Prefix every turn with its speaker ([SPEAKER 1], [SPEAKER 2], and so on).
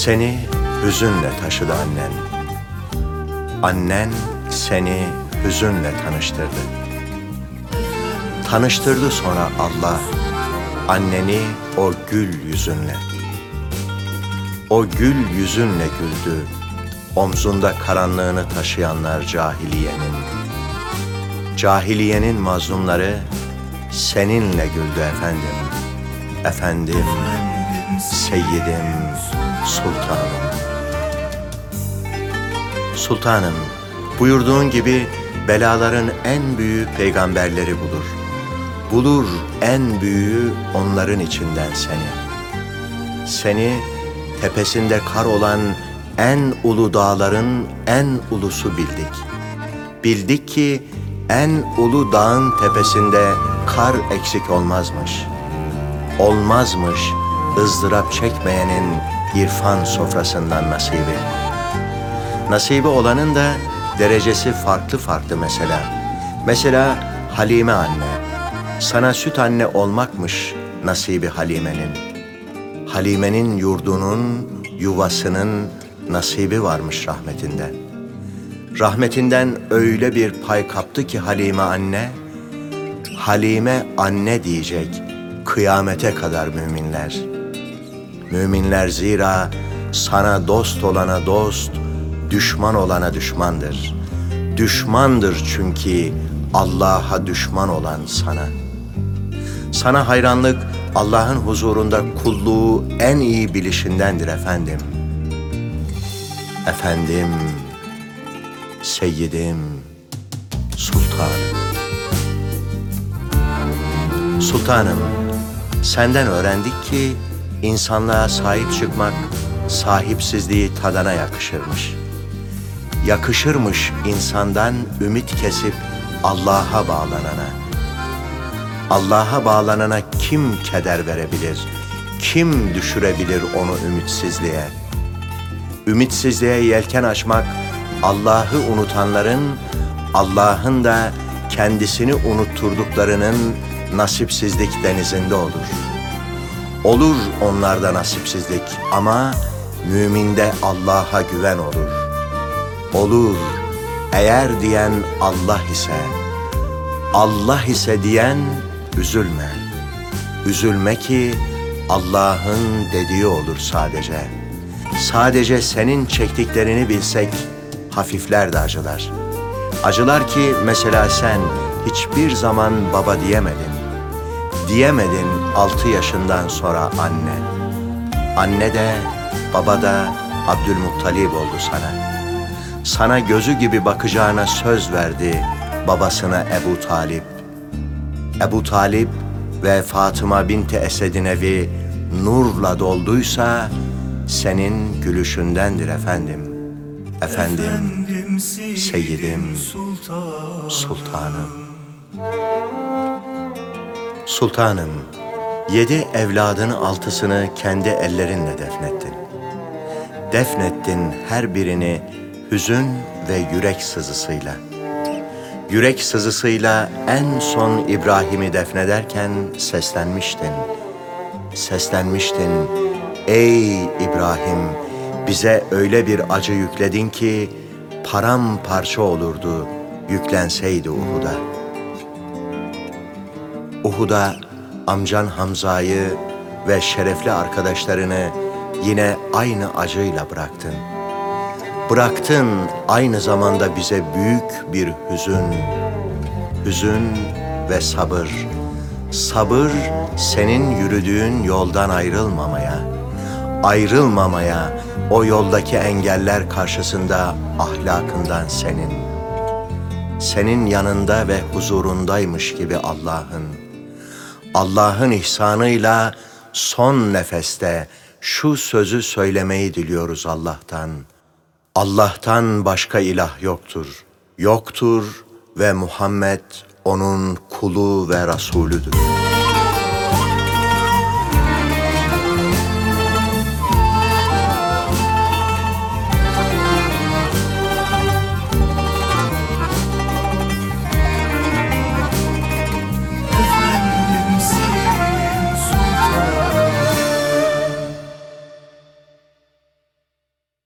[SPEAKER 1] Seni hüzünle taşıdı annen. Annen seni hüzünle tanıştırdı. Tanıştırdı sonra Allah anneni o gül yüzünle. O gül yüzünle güldü, omzunda karanlığını taşıyanlar cahiliyenin. Cahiliyenin mazlumları seninle güldü efendim. Efendim, seyyidim, sultanım. Sultanım, buyurduğun gibi belaların en büyüğü peygamberleri bulur. Bulur en büyüğü onların içinden seni. Seni tepesinde kar olan en ulu dağların en ulusu bildik. Bildik ki en ulu dağın tepesinde kar eksik olmazmış. Olmazmış ızdırap çekmeyenin irfan sofrasından nasibi. Nasibi olanın da derecesi farklı farklı mesela. Mesela Halime anne. Sana süt anne olmakmış nasibi Halime'nin. Halime'nin yurdunun, yuvasının nasibi varmış rahmetinden. Rahmetinden öyle bir pay kaptı ki Halime anne, Halime anne diyecek kıyamete kadar müminler. Müminler zira sana dost olana dost, düşman olana düşmandır. Düşmandır çünkü Allah'a düşman olan sana. Sana hayranlık Allah'ın huzurunda kulluğu en iyi bilişindendir efendim. Efendim, seyyidim, sultanım. Sultanım, senden öğrendik ki insanlığa sahip çıkmak sahipsizliği tadana yakışırmış. Yakışırmış insandan ümit kesip Allah'a bağlanana. Allah'a bağlanana kim keder verebilir? Kim düşürebilir onu ümitsizliğe? Ümitsizliğe yelken açmak Allah'ı unutanların, Allah'ın da kendisini unutturduklarının nasipsizlik denizinde olur. Olur onlarda nasipsizlik ama müminde Allah'a güven olur. Olur eğer diyen Allah ise, Allah ise diyen üzülme. Üzülme ki Allah'ın dediği olur sadece. Sadece senin çektiklerini bilsek hafifler de acılar. Acılar ki mesela sen hiçbir zaman baba diyemedin. Diyemedin 6 yaşından sonra anne. Anne de baba da Abdülmuttalib oldu sana. Sana gözü gibi bakacağına söz verdi babasına Ebu Talib. Ebu Talib ve Fatıma binti Esed'in evi nurla dolduysa senin gülüşündendir efendim. Efendim, seyyidim, sultanım. Sultanım, 7 evladın 6'sını kendi ellerinle defnettin. Defnettin her birini hüzün ve yürek sızısıyla. Yürek sızısıyla en son İbrahim'i defnederken seslenmiştin. Seslenmiştin, ey İbrahim, bize öyle bir acı yükledin ki paramparça olurdu yüklenseydi Uhud'a. Uhud'a amcan Hamza'yı ve şerefli arkadaşlarını yine aynı acıyla bıraktın. Bıraktın aynı zamanda bize büyük bir hüzün. Hüzün ve sabır. Sabır senin yürüdüğün yoldan ayrılmamaya. Ayrılmamaya, o yoldaki engeller karşısında ahlakından senin. Senin yanında ve huzurundaymış gibi Allah'ın. Allah'ın ihsanıyla son nefeste şu sözü söylemeyi diliyoruz Allah'tan. Allah'tan başka ilah yoktur. Yoktur ve Muhammed onun kulu ve Resulüdür.